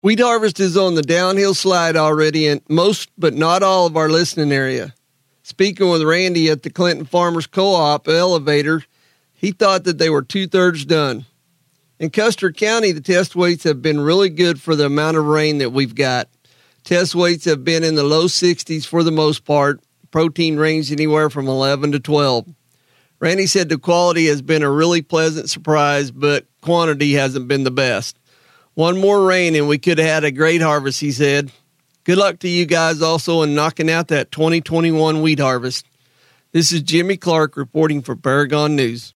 Wheat harvest is on the downhill slide already in most, but not all, of our listening area. Speaking with Randy at the Clinton Farmers Co-op elevator, he thought that they were 2/3 done. In Custer County, the test weights have been really good for the amount of rain that we've got. Test weights have been in the low 60s for the most part. Protein ranged anywhere from 11 to 12. Randy said the quality has been a really pleasant surprise, but quantity hasn't been the best. One more rain and we could have had a great harvest, he said. Good luck to you guys also in knocking out that 2021 wheat harvest. This is Jimmy Clark reporting for Paragon News.